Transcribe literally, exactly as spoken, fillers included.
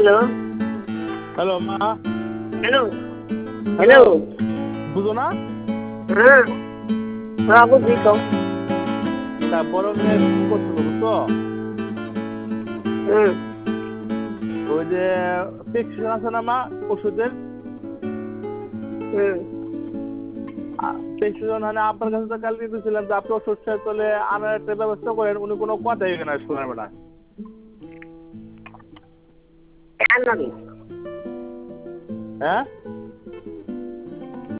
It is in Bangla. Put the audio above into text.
হ্যালো হ্যালো মা। হ্যালো হ্যালো বুঝো না? হ্যাঁ হ্যাঁ বুঝি তো। তা বড় মেয়ে কি করছিল বুঝছো? হুম ওই যে প্রেসক্রিপশন আছে না মা ওষুধের, হুম প্রেসক্রিপশন মানে আপনার কাছে তো কালকে দিয়েছিলাম যে আপনি ওষুধ শেষ হলে আনার একটা ব্যবস্থা করেন, উনি কোনো কথাই না শোনার বেলা। কেন নবী হ্যাঁ